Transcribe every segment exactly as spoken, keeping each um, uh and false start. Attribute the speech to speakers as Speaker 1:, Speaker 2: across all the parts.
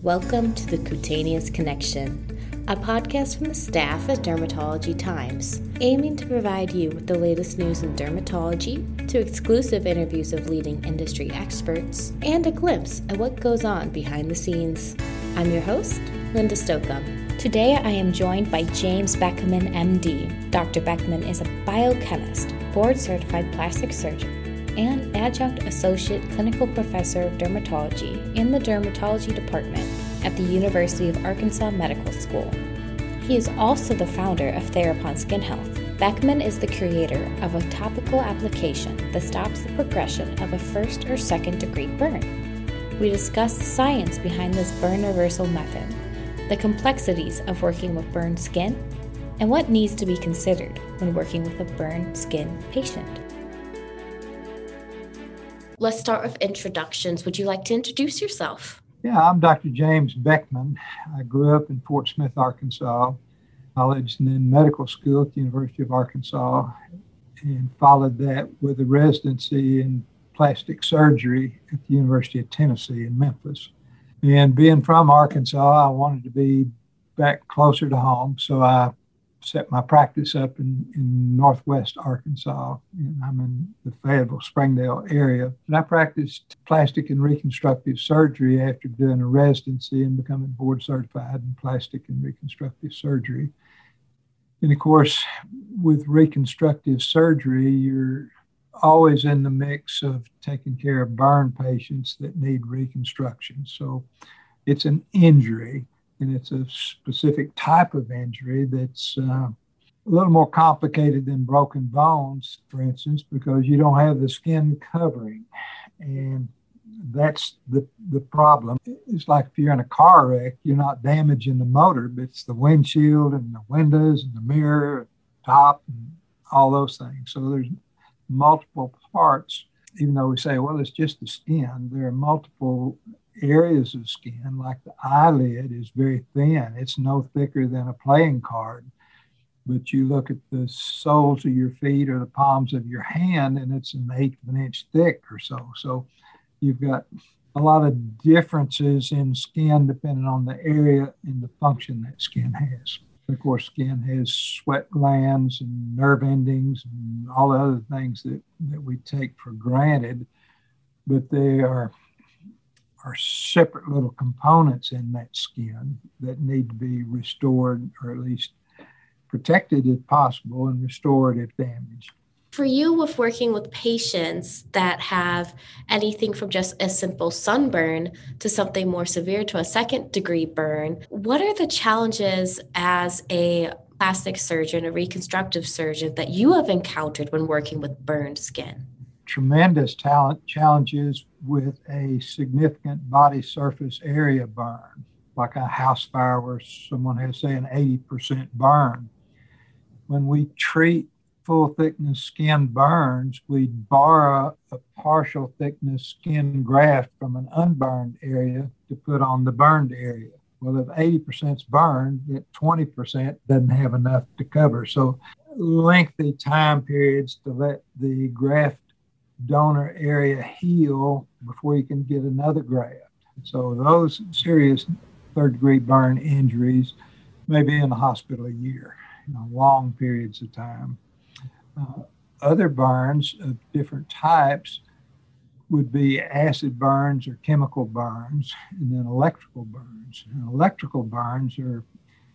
Speaker 1: Welcome to the Cutaneous Connection, a podcast from the staff at Dermatology Times, aiming to provide you with the latest news in dermatology, to exclusive interviews of leading industry experts, and a glimpse at what goes on behind the scenes. I'm your host, Linda Stocum. Today I am joined by James Beckman, M D. Doctor Beckman is a biochemist, board-certified plastic surgeon, and adjunct associate clinical professor of dermatology in the dermatology department at the University of Arkansas Medical School. He is also the founder of Therapon Skin Health. Beckman is the creator of a topical application that stops the progression of a first or second degree burn. We discuss the science behind this burn reversal method, the complexities of working with burned skin, and what needs to be considered when working with a burned skin patient. Let's start with introductions. Would you like to introduce yourself?
Speaker 2: Yeah, I'm Doctor James Beckman. I grew up in Fort Smith, Arkansas, college and then medical school at the University of Arkansas, and followed that with a residency in plastic surgery at the University of Tennessee in Memphis. And being from Arkansas, I wanted to be back closer to home, so I set my practice up in, in Northwest Arkansas. And I'm in the Fayetteville, Springdale area. And I practiced plastic and reconstructive surgery after doing a residency and becoming board certified in plastic and reconstructive surgery. And of course, with reconstructive surgery, you're always in the mix of taking care of burn patients that need reconstruction. So it's an injury. And it's a specific type of injury that's uh, a little more complicated than broken bones, for instance, because you don't have the skin covering. And that's the, the problem. It's like if you're in a car wreck, you're not damaging the motor, but it's the windshield and the windows and the mirror, top, and all those things. So there's multiple parts, even though we say, well, it's just the skin, there are multiple areas of skin, like the eyelid is very thin. It's no thicker than a playing card. But you look at the soles of your feet or the palms of your hand, and it's an eighth of an inch thick or so. So you've got a lot of differences in skin depending on the area and the function that skin has. Of course, skin has sweat glands and nerve endings and all the other things that, that we take for granted, but they are are separate little components in that skin that need to be restored or at least protected if possible and restored if damaged.
Speaker 1: For you, with working with patients that have anything from just a simple sunburn to something more severe to a second degree burn, what are the challenges as a plastic surgeon, a reconstructive surgeon that you have encountered when working with burned skin?
Speaker 2: Tremendous talent challenges with a significant body surface area burn, like a house fire where someone has, say, an eighty percent burn. When we treat full thickness skin burns, we borrow a partial thickness skin graft from an unburned area to put on the burned area. Well, if eighty percent is burned, that twenty percent doesn't have enough to cover. So lengthy time periods to let the graft donor area heal before you can get another graft. So those serious third degree burn injuries may be in the hospital a year, you know, long periods of time. Uh, other burns of different types would be acid burns or chemical burns, and then electrical burns. And electrical burns are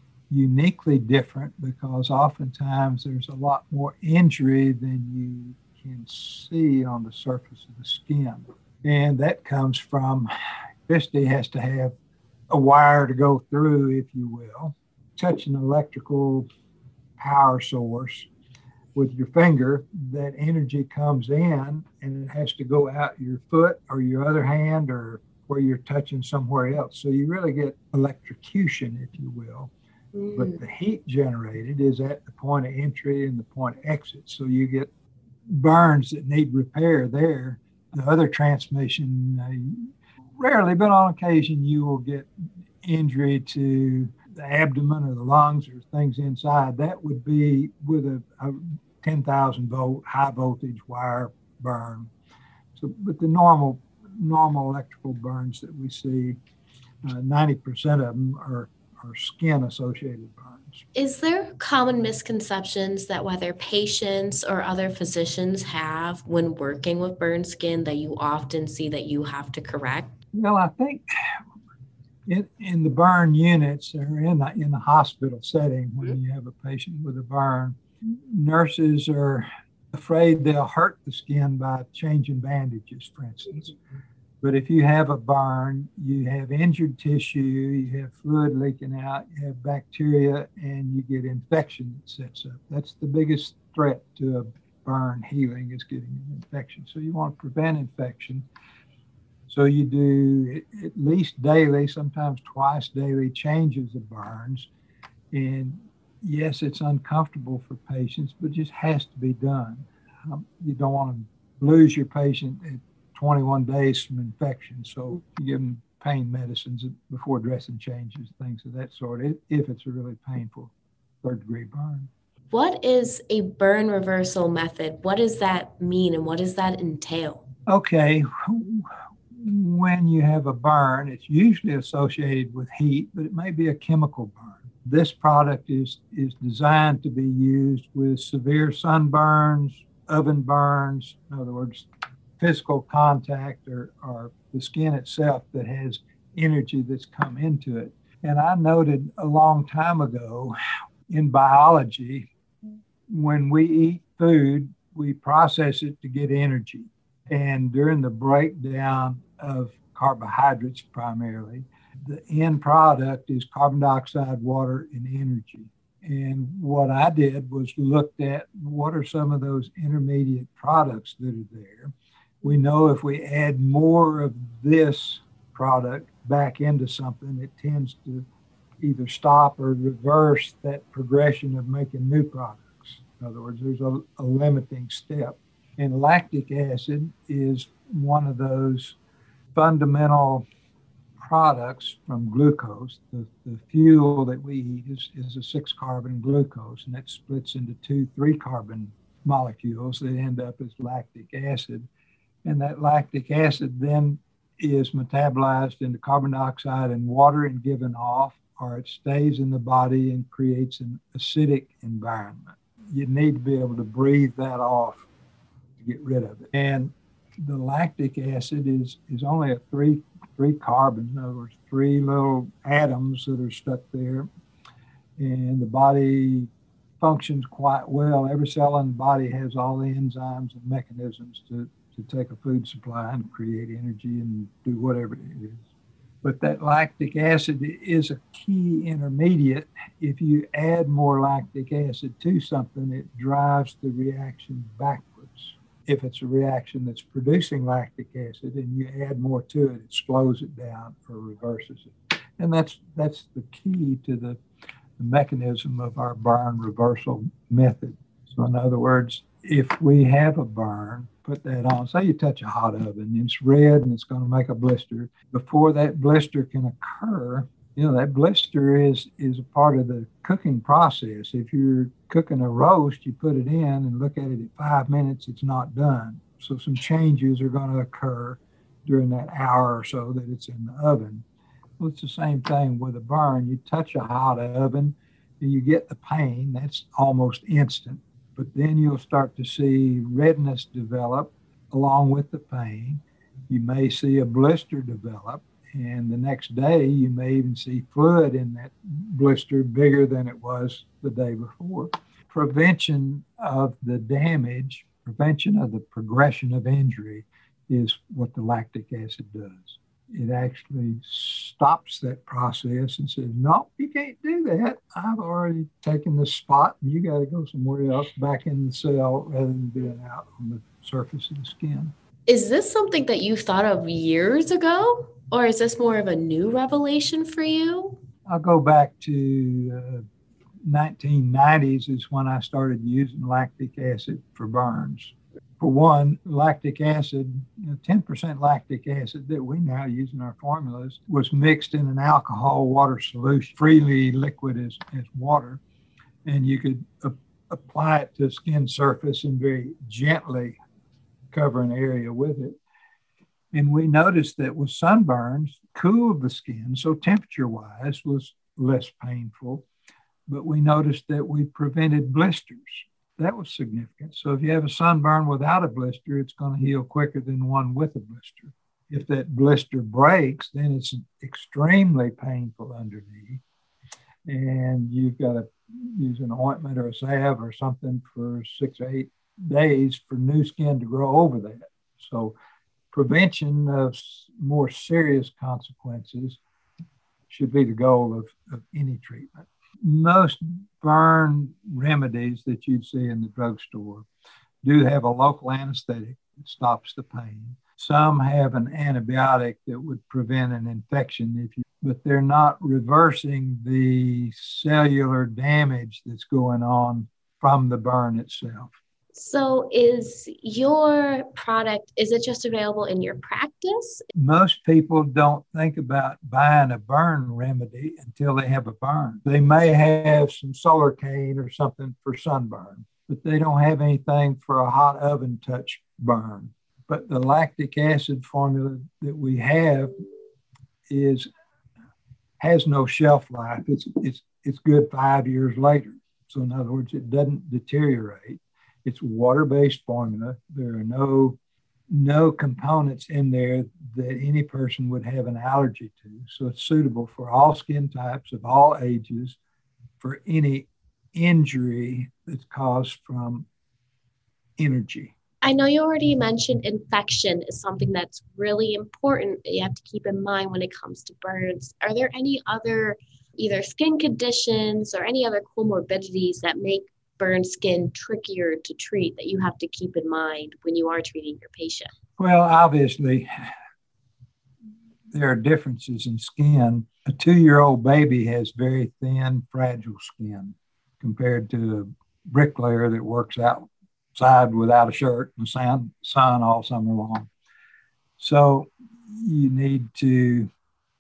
Speaker 2: uniquely different because oftentimes there's a lot more injury than you can see on the surface of the skin. And that comes from, electricity has to have a wire to go through, if you will. Touch an electrical power source with your finger, that energy comes in and it has to go out your foot or your other hand or where you're touching somewhere else. So you really get electrocution, if you will. Mm. But the heat generated is at the point of entry and the point of exit. So you get burns that need repair there. The other transmission, uh, rarely, but on occasion, you will get injury to the abdomen or the lungs or things inside. That would be with a, a ten thousand volt high voltage wire burn. So, but the normal normal electrical burns that we see uh, ninety percent of them are, are skin-associated burns.
Speaker 1: Is there common misconceptions that whether patients or other physicians have when working with burn skin that you often see that you have to correct?
Speaker 2: Well, I think in, in the burn units or in the, in the hospital setting, when mm-hmm. you have a patient with a burn, nurses are afraid they'll hurt the skin by changing bandages, for instance. Mm-hmm. But if you have a burn, you have injured tissue, you have fluid leaking out, you have bacteria, and you get infection that sets up. That's the biggest threat to a burn healing, is getting an infection. So you want to prevent infection. So you do at least daily, sometimes twice daily, changes of burns. And yes, it's uncomfortable for patients, but it just has to be done. Um, you don't want to lose your patient at twenty-one days from infection. So you give them pain medicines before dressing changes, things of that sort, if, if it's a really painful third degree burn.
Speaker 1: What is a burn reversal method? What does that mean and what does that entail?
Speaker 2: Okay. When you have a burn, it's usually associated with heat, but it may be a chemical burn. This product is, is designed to be used with severe sunburns, oven burns, in other words, physical contact or, or the skin itself that has energy that's come into it. And I noted a long time ago in biology, when we eat food, we process it to get energy. And during the breakdown of carbohydrates primarily, the end product is carbon dioxide, water, and energy. And what I did was looked at what are some of those intermediate products that are there. We know if we add more of this product back into something, it tends to either stop or reverse that progression of making new products. In other words, there's a, a limiting step. And lactic acid is one of those fundamental products from glucose. The, the fuel that we eat is, is a six carbon glucose, and that splits into two three carbon molecules that end up as lactic acid. And that lactic acid then is metabolized into carbon dioxide and water and given off, or it stays in the body and creates an acidic environment. You need to be able to breathe that off to get rid of it. And the lactic acid is, is only a three, three carbon, in other words, three little atoms that are stuck there. And the body functions quite well. Every cell in the body has all the enzymes and mechanisms to to take a food supply and create energy and do whatever it is. But that lactic acid is a key intermediate. If you add more lactic acid to something, it drives the reaction backwards. If it's a reaction that's producing lactic acid and you add more to it, it slows it down or reverses it. And that's that's the key to the, the mechanism of our burn reversal method. So in other words, if we have a burn, put that on. Say you touch a hot oven, and it's red and it's going to make a blister. Before that blister can occur, you know, that blister is, is a part of the cooking process. If you're cooking a roast, you put it in and look at it at five minutes, it's not done. So some changes are going to occur during that hour or so that it's in the oven. Well, it's the same thing with a burn. You touch a hot oven and you get the pain. That's almost instant. But then you'll start to see redness develop along with the pain. You may see a blister develop, and the next day you may even see fluid in that blister bigger than it was the day before. Prevention of the damage, prevention of the progression of injury is what the lactic acid does. It actually stops that process and says, no, you can't do that. I've already taken the spot and you got to go somewhere else back in the cell rather than being out on the surface of the skin.
Speaker 1: Is this something that you thought of years ago, or is this more of a new revelation for you?
Speaker 2: I'll go back to uh, nineteen nineties is when I started using lactic acid for burns. For one, lactic acid, you know, ten percent lactic acid that we now use in our formulas was mixed in an alcohol water solution, freely liquid as, as water. And you could uh, apply it to a skin surface and very gently cover an area with it. And we noticed that with sunburns, cooled the skin, so temperature-wise was less painful, but we noticed that we prevented blisters. That was significant. So if you have a sunburn without a blister, it's going to heal quicker than one with a blister. If that blister breaks, then it's extremely painful underneath, and you've got to use an ointment or a salve or something for six or eight days for new skin to grow over that. So prevention of more serious consequences should be the goal of, of any treatment. Most burn remedies that you'd see in the drugstore do have a local anesthetic that stops the pain. Some have an antibiotic that would prevent an infection, if you, but they're not reversing the cellular damage that's going on from the burn itself.
Speaker 1: So is your product, is it just available in your practice?
Speaker 2: Most people don't think about buying a burn remedy until they have a burn. They may have some Solarcaine or something for sunburn, but they don't have anything for a hot oven touch burn. But the lactic acid formula that we have is has no shelf life. It's it's it's good five years later. So in other words, it doesn't deteriorate. It's water-based formula. There are no no components in there that any person would have an allergy to. So it's suitable for all skin types of all ages, for any injury that's caused from energy.
Speaker 1: I know you already mentioned infection is something that's really important that you have to keep in mind when it comes to burns. Are there any other either skin conditions or any other comorbidities that make burn skin trickier to treat that you have to keep in mind when you are treating your patient?
Speaker 2: Well, obviously, there are differences in skin. A two-year-old baby has very thin, fragile skin compared to a bricklayer that works outside without a shirt in the sun, sun all summer long. So you need to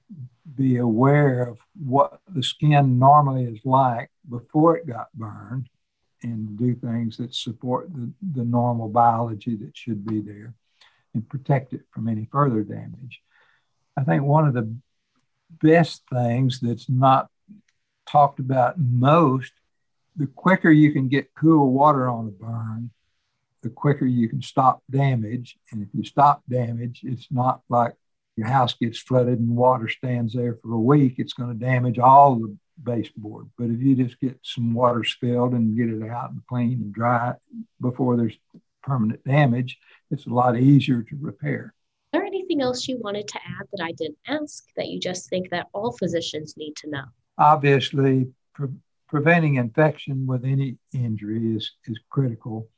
Speaker 2: be aware of what the skin normally is like before it got burned, and do things that support the, the normal biology that should be there and protect it from any further damage. I think one of the best things that's not talked about most, the quicker you can get cool water on a burn, the quicker you can stop damage. And if you stop damage, it's not like your house gets flooded and water stands there for a week. It's going to damage all the baseboard. But if you just get some water spilled and get it out and clean and dry before there's permanent damage, it's a lot easier to repair.
Speaker 1: Is there anything else you wanted to add that I didn't ask that you just think that all physicians need to know?
Speaker 2: Obviously, pre- preventing infection with any injury is, is critical.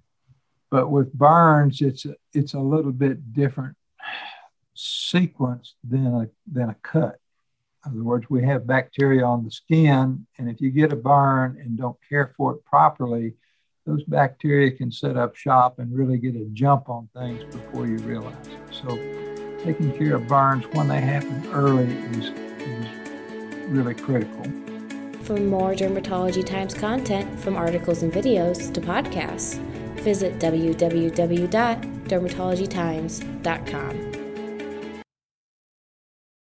Speaker 2: But with burns, it's a, it's a little bit different sequence than a, than a cut. In other words, we have bacteria on the skin, and if you get a burn and don't care for it properly, those bacteria can set up shop and really get a jump on things before you realize it. So taking care of burns when they happen early is, is really critical.
Speaker 1: For more Dermatology Times content, from articles and videos to podcasts, visit w w w dot dermatology times dot com.